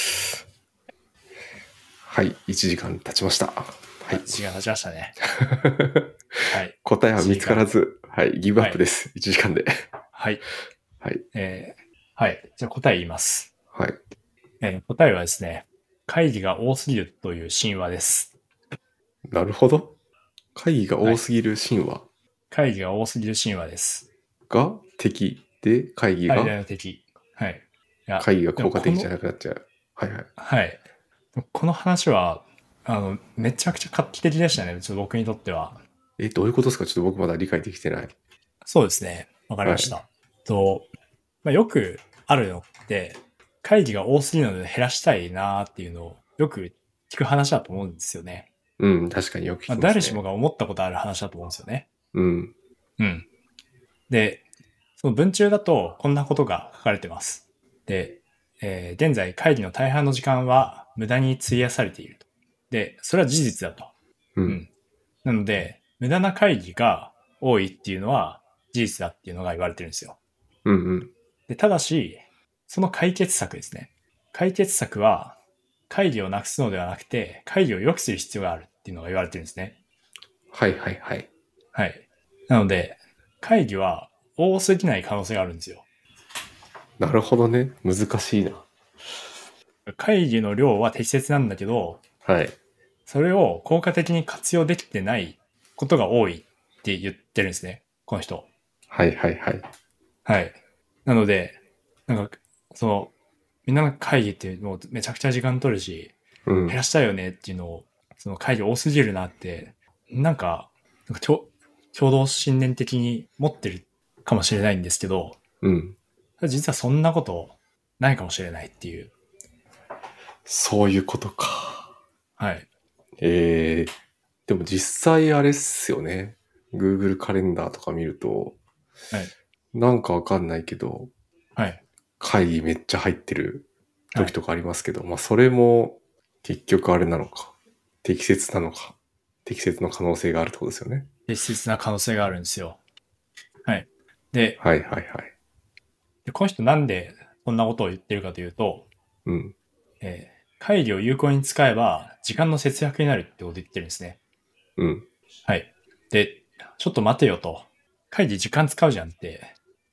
はい。1時間経ちました。はあ、 い。 時間経ちましたね。はい。 答えは見つから 1時間。 ず、はい。ギブアはい。 ップです。1時間で。 はい。 はい。 はい。じゃあ答え言います。 はい。 答えはですね、会議が多すぎるという神話です。 なるほど。会議がはい。 多すぎる神話会議が多すぎる神話です。 が敵で、 最大の敵。はい。いや、 会議がでも効果的じゃなくなっちゃう。はいはい。 はい。この話は、めちゃくちゃ画期的でしたね。ちょっと僕にとっては。 どういうことですか？ちょっと僕まだ理解できてない。 そうですね。わかりはい。 ました。よくあるのって、会議が多すぎるので減らしたいなーっていうのをよく聞く話だと思うんですよね。 うん、確かによく聞まあ、 きますね。 誰しもが思ったことある話だと思うんですよね。 うん。 うん。で、その文中だとこんなことが書かれてます。で、現在会議の大半の時間は無駄に費やされていると。で、それは事実だと。 うん。 うん。なので、無駄な会議が多いっていうのは事実だっていうのが言われてるんですよ。 うんうん。 で、ただし、その解決策ですね。解決策は、会議をなくすのではなくて、会議を良くする必要があるっていうのが言われてるんですね。 はいはいはい。 はい。なので、会議は多すぎない可能性があるんですよ。 なるほどね。難しいな。 会議の量は適切なんだけど、 はい。 それを効果的に活用できてないことが多いって言ってるんですね。この人。 はいはいはい。 はい。なので、なんか、その、みんなの会議ってもうめちゃくちゃ時間取るし、 うん。 減らしたいよねっていうのを、その会議多すぎるなって、なんか共同信念的に持ってるかもしれないんですけど、 うん。 実はそんなことないかもしれないっていう。 そういうことか。 はい。 でも実際あれっすよね。Google カレンダーとか見ると、 はい。 なんかわかんないけど、 はい。 会議めっちゃ入ってるはい。 時とかありますけど、まあそれも結局あれなのか。適切なのか。適切の可能性があるってことですよね。 適切な可能性があるんですよ。はい。で、 はいはいはい。 この人なんでこんなことを言ってるかというと、 うん。 会議を有効に使えば時間の節約になるってことを言ってるんですね。 うん。 はい。で、ちょっと待てよと。会議時間使うじゃんって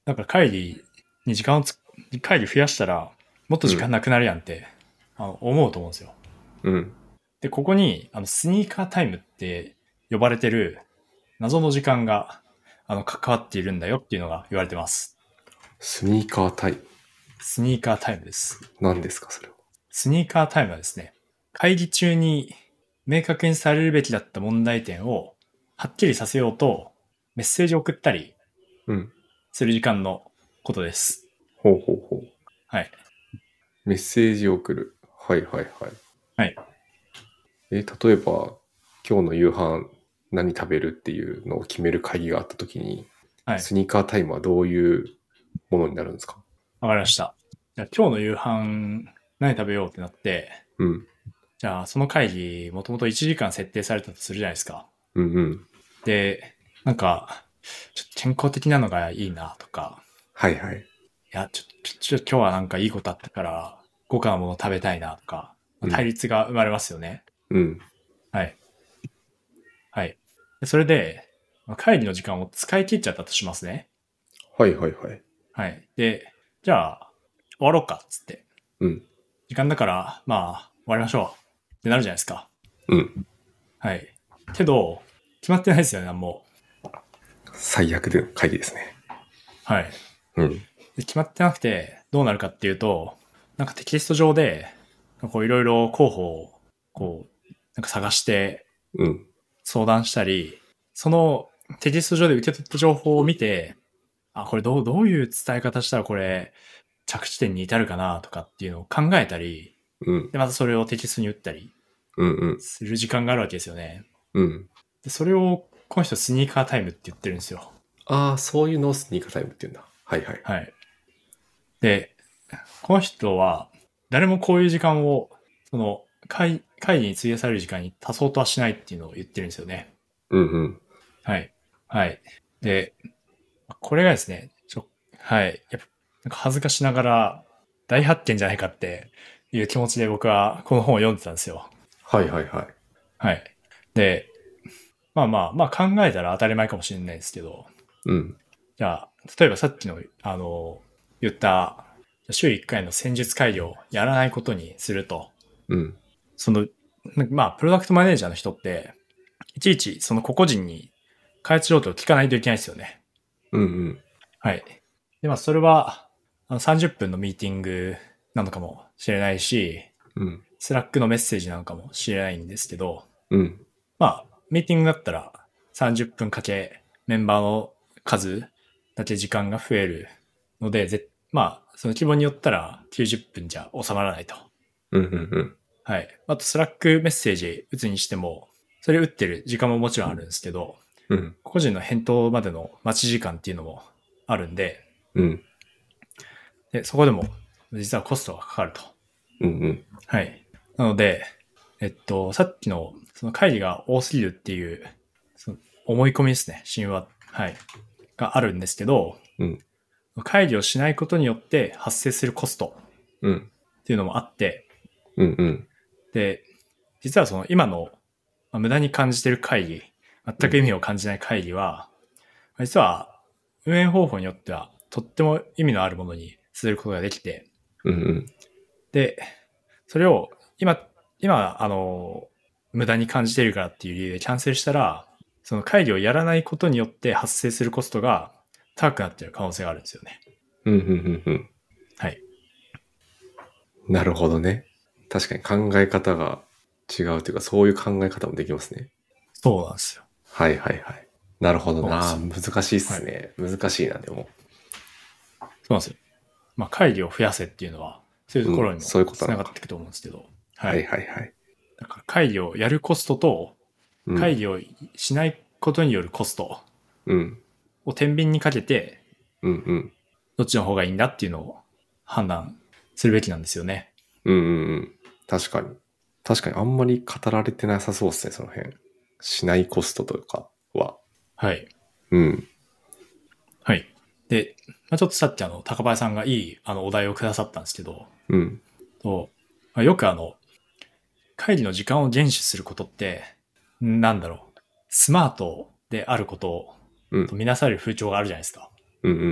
だから会議に会議増やしたら、もっと時間なくなるやんって、思うと思うんですよ。 うん。 で、ここに、スニーカータイムって呼ばれてる謎の時間が、関わっているんだよっていうのが言われてます。 スニーカータイム。 スニーカータイムです。 何ですか、それは。 スニーカータイムはですね、会議中に明確にされるべきだった問題点をはっきりさせようとメッセージを送ったりうん。 する時間のことです。 ほうほうほう。 はい。 メッセージを送る。はいはいはい。 はい。 例えば、今日の夕飯何食べるっていうのを決める会議があったときに、 はい。 スニーカータイムはどういうものになるんですか？ わかりました。じゃあ今日の夕飯何食べようってなって、 うん。 じゃあその会議もともと1時間設定されたとするじゃないですか。 うんうん。 で、なんか、ちょっと健康的なのがいいなとか、 はいはい。 いや、今日はなんかいいことあったから、豪華なもの食べたいなとか、 うん。 対立が生まれますよね。 うん。 はい。はい。でそれで、会議の時間を使い切っちゃったとしますね。 はいはいはい。 はい。で、じゃあ、終わろうか、っつって。 うん。 時間だから、まあ、終わりましょう。ってなるじゃないですか。 うん。 はい。けど、決まってないですよね、なんも。 最悪での会議ですね。 はい。 うん。 で決まってなくて、どうなるかっていうと、なんかテキスト上で、こういろいろ候補を、こう、なんか探してうん。 相談したり、そのテキスト上で受け取った情報を見て、あ、これどういう伝え方したらこれ、着地点に至るかなとかっていうのを考えたり、 うん。 で、またそれをテキストに打ったりうんうん。 する時間があるわけですよね。 うん。 で、それをこの人スニーカータイムって言ってるんですよ。 ああ、そういうのをスニーカータイムって言うんだ。はいはい。 はい。で、この人は誰もこういう時間を、その会議に費やされる時間に足そうとはしないっていうのを言ってるんですよね。 うんうん。 はい。はい。で、これがですね、はい。やっぱ、なんか恥ずかしながら大発見じゃないかっていう気持ちで僕はこの本を読んでたんですよ。 はいはいはい。 はい。で、まあ考えたら当たり前かもしれないですけど、 うん。 じゃあ、例えばさっきの、言った、週1回の戦術会議をやらないことにすると、 うん。 その、まあ、プロダクトマネージャーの人って、いちいちその個々人に開発状況を聞かないといけないですよね。 うんうん。 はい。で、まあ、それは、30分のミーティングなのかもしれないし、 うん。 スラックのメッセージなのかもしれないんですけど、 うん。 まあ、ミーティングだったら30分かけメンバーの数だけ時間が増えるので、まあ、その規模によったら90分じゃ収まらないと。 うんうんうん。 はい。あと、スラックメッセージ打つにしても、それ打ってる時間ももちろんあるんですけど、 うん。 個人の返答までの待ち時間っていうのもあるんで、 うん。 でそこでも実はコストがかかると。 うんうん。 はい。なので、さっきのその会議が多すぎるっていう、その思い込みですね、神話。はい。があるんですけど、 うん。 会議をしないことによって発生するコストうん。 っていうのもあって、 うんうん。 で、実はその今の無駄に感じている会議、全く意味を感じない会議は、実は運営方法によってはとっても意味のあるものにすることができて、 うんうん。 で、それを今、無駄に感じているからっていう理由でキャンセルしたら、その会議をやらないことによって発生するコストが高くなっている可能性があるんですよね。 うんうんうんうん。 はい。 なるほどね。確かに考え方が違うというか、そういう考え方もできますね。 そうなんですよ。 はいはいはい。なるほどな。 そうなんですよ。 難しいっはい。 すね。難しいな、でも。 そうなんですよ。まあ、会議を増やせっていうのは、そういうとうん。 ころにもそういうことなのか。 繋がっていくと思うんですけど、ははいい。 はいはい。 だから会議をやるコストと、 うん。 会議をしないことによるコストうん。 を天秤にかけて、 うんうん。 どっちの方がいいんだっていうのを判断するべきなんですよね。 うんうんうん。確かに。確かにあんまり語られてなさそうですね、その辺。しないコストとかは。 はい。 うん。 はい。で、ちょっとさっき高林さんがいいお題をくださったんですけど、 うん。 よく会議の時間を厳守することって、なんだろう、スマートであることうん。 とみなされる風潮があるじゃないですか。 うんうん。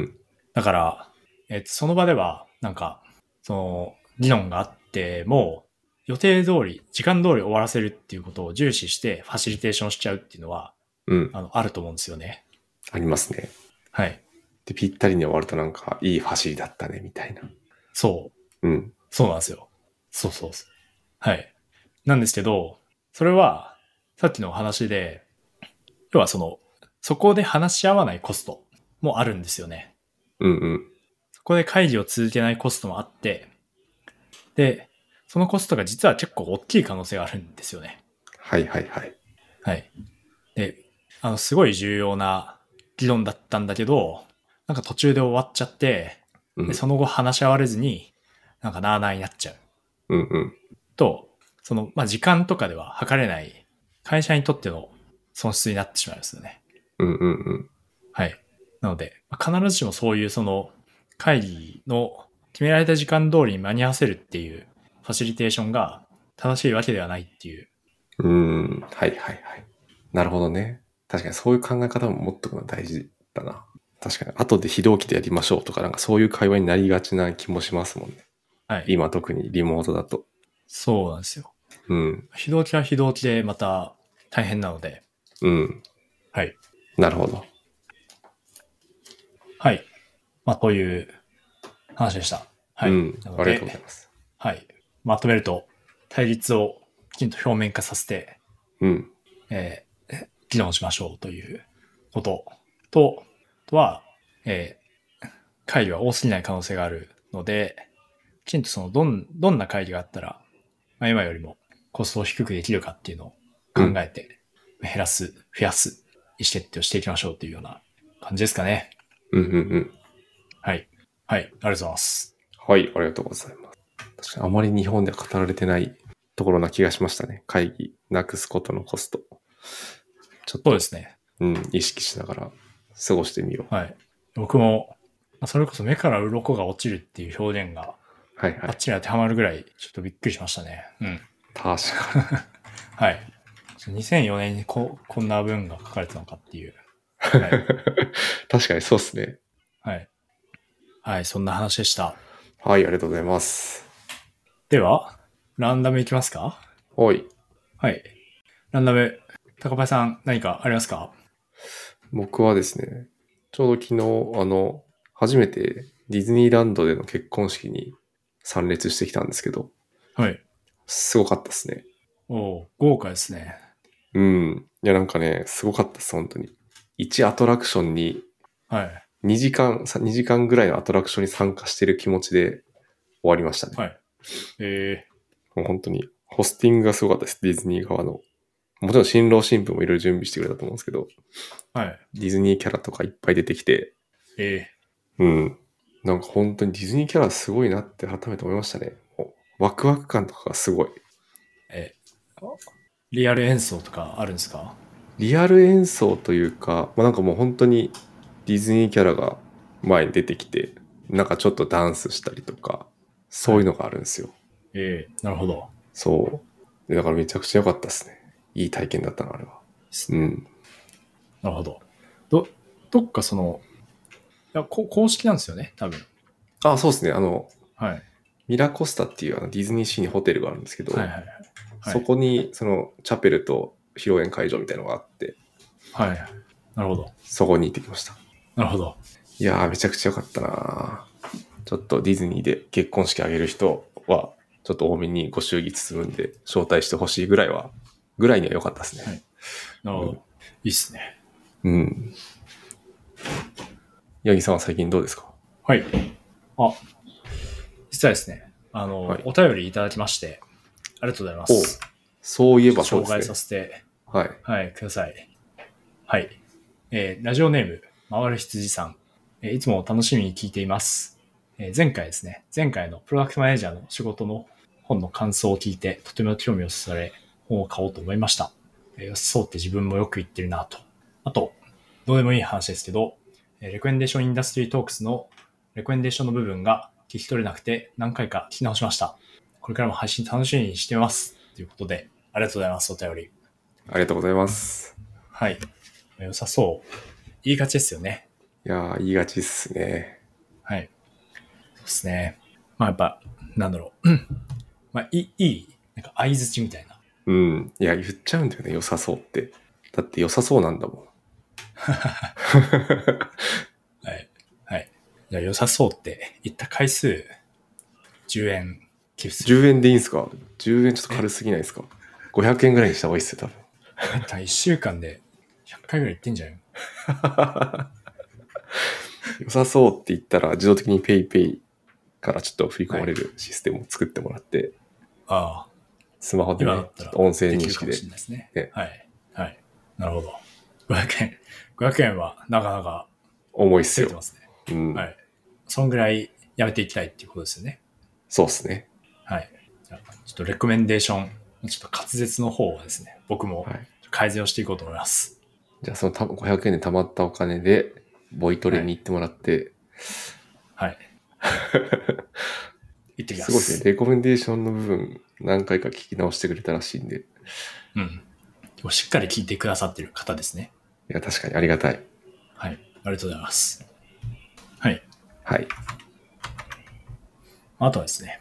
だから、その場では、なんか、その、議論があっても、予定通り、時間通り終わらせるっていうことを重視して、ファシリテーションしちゃうっていうのは、 うん。 あると思うんですよね。 ありますね。 はい。 で、ぴったりに終わるとなんか、いい走りだったね、みたいな。 そう。 うん。 そうなんですよ。そうそうそう。はい。なんですけど、それは、さっきの話で、要はそこで話し合わないコストもあるんですよね。 うんうん。 そこで会議を続けないコストもあって、で、そのコストが実は結構大きい可能性があるんですよね。 はいはいはい。 はい。で、すごい重要な議論だったんだけど、なんか途中で終わっちゃって、で、 うん。 その後話し合われずに、なんかなあなあになっちゃう。 うんうん。 と、まあ、時間とかでは測れない会社にとっての損失になってしまいますよね。 うんうんうん。 はい。なので、必ずしもそういう会議の決められた時間通りに間に合わせるっていうファシリテーションが正しいわけではないっていう。 うーん。はいはいはい。なるほどね。確かにそういう考え方も持っとくのは大事だな。確かに、後で非同期でやりましょうとか、なんかそういう会話になりがちな気もしますもんね。 はい。 今特にリモートだと。 そうなんですよ。 うん。 非同期は非同期でまた大変なので。 うん。 はい。 なるほど。 はい。まあ、という話でした。はい。 うん。ありがとうなので、 ございます。 はい。まとめると、対立をきちんと表面化させて、 うん。 議論しましょうということと、あとは、会議は多すぎない可能性があるので、きちんとどんな会議があったら、まあ、今よりもコストを低くできるかっていうのをうん。 考えて、減らす、増やす、意思決定をしていきましょうというような感じですかね。 うんうんうん。 はい。はい。ありがとうございます。 はい、ありがとうございます。確かにあまり日本では語られてないところな気がしましたね。会議なくすことのコスト。ちょっと、 そうですね。 うん、意識しながら過ごしてみよう。 はい。僕も、それこそ目から鱗が落ちるっていう表現がはいはい。 バッチリ当てはまるぐらいちょっとびっくりしましたね。うん。 確かはい。2004年にこんな文が書かれてたのかっていう。 に。 はい。 確かにそうですね。 はい。はい。そんな話でした。 はい、ありがとうございます。 では、ランダムいきますか？ はい。 はい。ランダム、高林さん何かありますか？ 僕はですね、ちょうど昨日、初めてディズニーランドでの結婚式に参列してきたんですけど、 はい。 すごかったですね。 豪華ですね。 うん。いや、なんかね、すごかったです、本当に。1アトラクションにはい。 2時間ぐらいのアトラクションに参加してる気持ちで終わりましたね。 はい。えもう本当に、ホスティングがすごかったです、ディズニー側の。もちろん新郎新婦もいろいろ準備してくれたと思うんですけど、 はい。 ディズニーキャラとかいっぱい出てきて、 えうん。なんか本当にディズニーキャラすごいなって改めて思いましたね。もうワクワク感とかがすごい。 えリアル演奏とかあるんですか？ リアル演奏というか、まあ、なんかもう本当にディズニーキャラが前に出てきて、なんかちょっとダンスしたりとか、そはい。 ういうのがあるんですよ。 なるほど。 そう。でだからめちゃくちゃ良かったですね。いい体験だったな、あれは。 ですね。 うん。 なるほど。どっかいや、公式なんですよね、多分。 あ、そうですね。 はい。 ミラコスタっていうディズニーシーにホテルがあるんですけど、 はいはいはい。はそい。 こにそのチャペルと披露宴会場みたいなのがあって、 はい。なるほど。 そこに行ってきました。 なるほど。 いやー、めちゃくちゃ良かったな。ちょっとディズニーで結婚式あげる人は、ちょっと多めにご祝儀包んで招待してほしいぐらいには良かったですね。 はい。なるほど。 うん。 いいっすね。 うん。八木さんは最近どうですか？ はい。あ、実はですね、 はい。 お便りいただきまして、ありがとうございまおう、 す。 そういえばそう紹介さですね。 せて、 はい。 はい、ください。はい。ラジオネーム、回る羊さん。いつも楽しみに聞いています。前回ですね、前回のプロダクトマネージャーの仕事の本の感想を聞いて、とても興味をそそられ、本を買おうと思いました。そうって自分もよく言ってるなと。あと、どうでもいい話ですけど、レコメンデーションインダストリートークスのレコメンデーションの部分が聞き取れなくて何回か聞き直しました。これからも配信楽しみにしてます。ということで、ありがとうございます、お便り。 ありがとうございます。 はい。良さそう。言いがちですよね。 いやー、言いがちっすね。 はい。そうですね。まあやっぱ、なんだろう。まあいい、なんか相槌みたいな。 うん。いや、言っちゃうんだよね、良さそうって。だって良さそうなんだもん。 はい。はい。じゃあ良さそうって言った回数、10円寄付する。 10円でいいんすか？ 10 円ちょっとえ、 軽すぎないですか？ 500 円ぐらいにした方がいいっすよ、 1週間で100回ぐらい言ってんじゃん。 多分。良さそうって言ったら、自動的にペイペイからちょっと振り込まれるシステムを作ってもらって、 ああ、 スマホでね、 今だったらちょっと音声で認識で、 きるかもしれないですね。 ね、 はい。はい。なるほど。500円。500円はなかなか重いっすよ。 攻めてますね。 うん。 はい。そんぐらいやめていきたいっていうことですよね。 そうっすね。 はい。じゃあちょっとレコメンデーション、ちょっと滑舌の方をですね、僕もはい。 改善をしていこうと思います。 じゃあその500円で貯まったお金で、ボイトレに行ってもらって、 はい。行ってきますごいですね。 す。 レコメンデーションの部分何回か聞き直してくれたらしいんで。 うん。しっかり聞いてくださっている方ですね。 いや、確かにありがたい。 はい。ありがとうございます。はい。 はい。 あとはですね、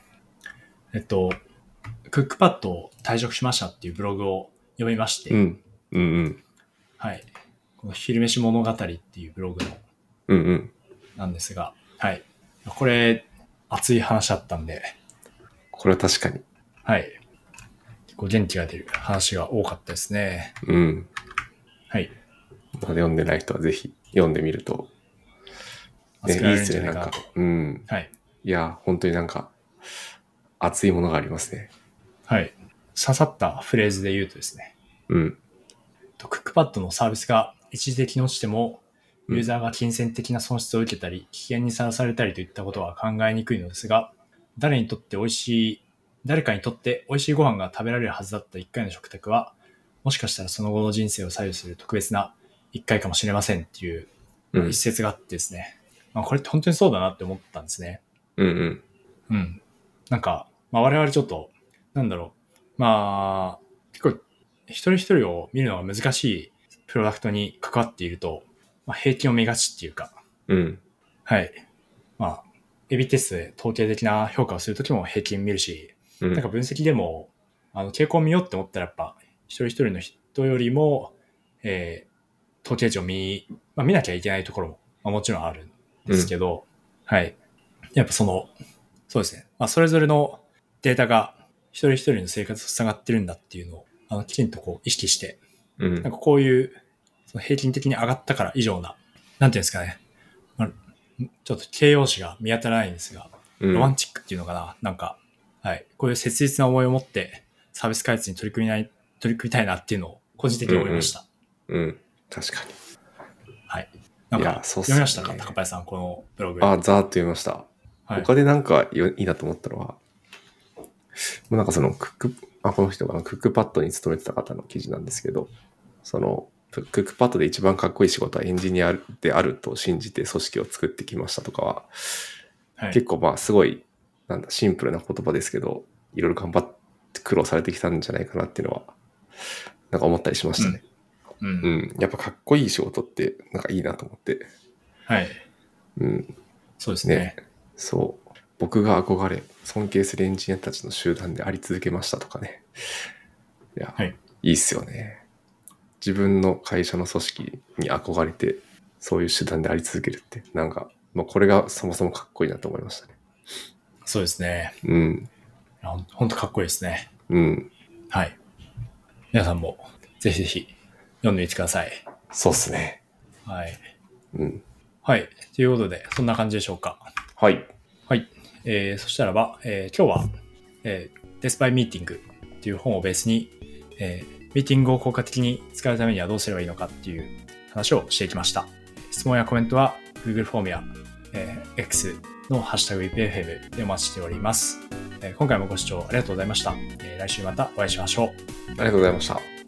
クックパッドを退職しましたっていうブログを読みまして、 うん。うんうん。 はい。この昼飯物語っていうブログのうんうん。 なんですが、はい。これ、熱い話だったんで、 これは確かに。 はい。結構元気が出る話が多かったですね。 うん。 はい。 まだ読んでない人はぜひ読んでみると。ね、 熱くなれるんいいっすね、なんか。 じゃないかなと。 うん。 はい。 いや、本当になんか、熱いものがありますね。 はい。刺さったフレーズで言うとですね、 うん。 クックパッドのサービスが一時的に落ちても、 うんユーザーが金銭的な損失を受けたり、危険にさらされたりといったことは考えにくいのですが、誰かにとって美味しいご飯が食べられるはずだった一回の食卓は、もしかしたらその後の人生を左右する特別な一回かもしれませんっていううん一節があってですね、これって本当にそうだなって思ったんですね。 うんうん。 うん。なんか、我々ちょっと、なんだろう。結構、一人一人を見るのが難しいプロダクトに関わっていると、平均を見がちっていうか、 うん。 はい。エビテストで統計的な評価をするときも平均見るし、 うん。 なんか分析でも、傾向を見ようって思ったらやっぱ、一人一人の人よりも、統計値を見なきゃいけないところも、もちろんあるんですけど、はい。やっぱそうですね。それぞれのデータが一人一人の生活と繋がってるんだっていうのを、きちんとこう意識して、 うん。 なんかこういう、その平均的に上がったから以上な、なんていうんですかね。ちょっと形容詞が見当たらないんですが、 うん。 ロマンチックっていうのかな。なんか、はい。こういう切実な思いを持ってサービス開発に取り組みたいなっていうのを個人的に思いました。 うん。確かに。 はい。なんいやか、 そうっすね読みましたか高林さん、このブログ。 ざーっと読みました。 はい。 他でなんかいいなと思ったのは、もうなんかそのこの人がクックパッドに勤めてた方の記事なんですけど、そのクックパッドで一番かっこいい仕事はエンジニアであると信じて組織を作ってきましたとかは、 はい。 結構すごいシンプルな言葉ですけど、いろいろ頑張って苦労されてきたんじゃないかなっていうのはなんか思ったりしましたね。 うん。 うん、やっぱかっこいい仕事ってなんかいいなと思って。 はい。 うん。 そうですね。 そう。僕が憧れ、尊敬するエンジニアたちの集団であり続けましたとかね。いや、 はい。 いいっすよね。自分の会社の組織に憧れて、そういう集団であり続けるって、なんか、これがそもそもかっこいいなと思いましたね。 そうですね。 うん。 ほんとかっこいいですね。 うん。 はい。皆さんもぜひぜひ読んでみてください。 そうっすね。 はい。 うん。 はい。ということで、そんな感じでしょうか。 はい。 はい。そしたらば、今日は、Death by Meeting っていう本をベースに、ミーティングを効果的に使うためにはどうすればいいのかっていう話をしていきました。質問やコメントは Google フォームや、X のハッシュタグ EPFM でお待ちしております。今回もご視聴ありがとうございました。来週またお会いしましょう。 ありがとうございました。